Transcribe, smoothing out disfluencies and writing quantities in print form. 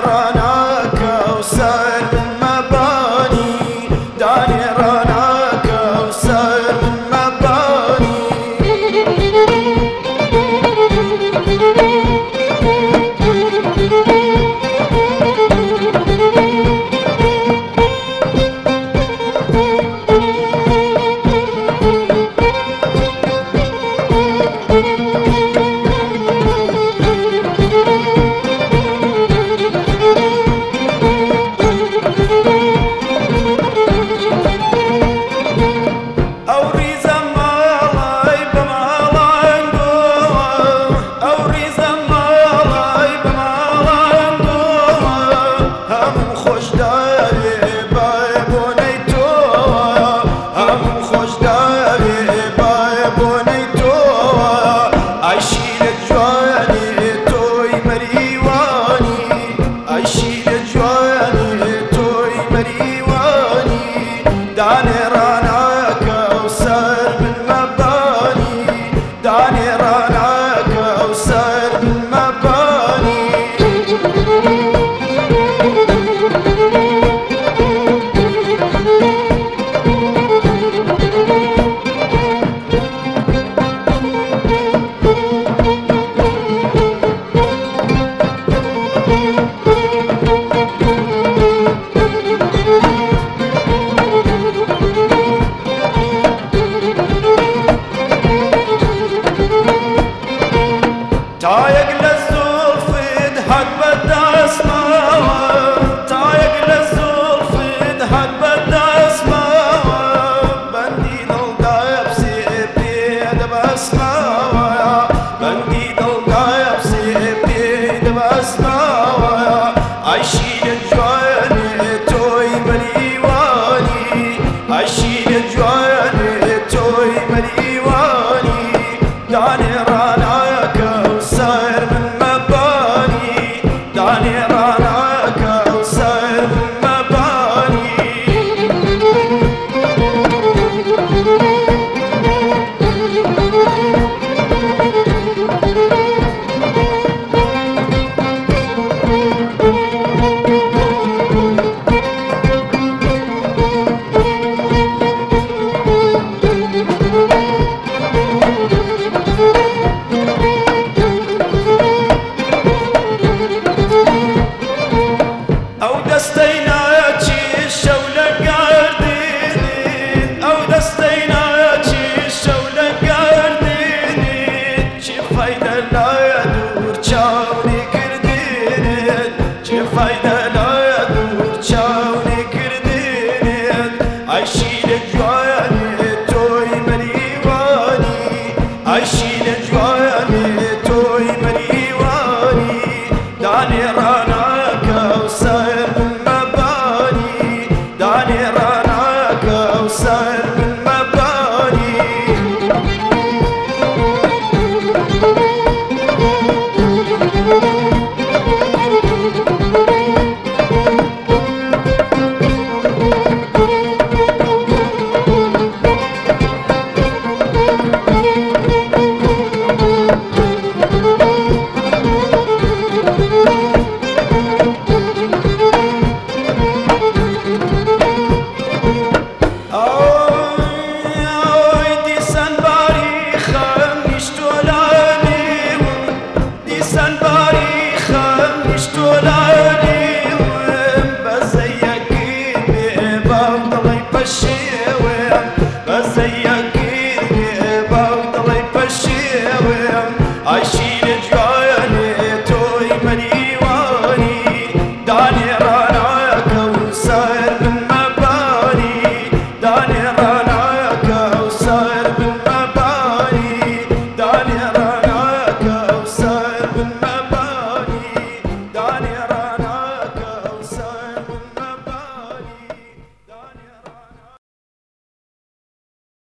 رانا كوثر مباني داني رانا كوثر مباني داني رانا كوثر بالمباني داني رانا كوثر بالمباني تايق للزلف دهك بدا اسمعه تايق للزلف دهك بدا اسمعه بندي ضلقايا بسيبي دب اسمعه بندي ضلقايا بسيبي دب اسمعه عايشين الجواني توي مليواني عايشين الجواني توي مليواني داني رانا كوثر من مباني داني رانا كوثر من مباني او دستينا الشولة قاردين او دستينا الشولة قاردين شي فايدة لا يدور تشاوني كردين شي فايدة لا يدور تشاوني كردين عايشين الجواني توي مليواني عايشين الجواني توي مليواني داني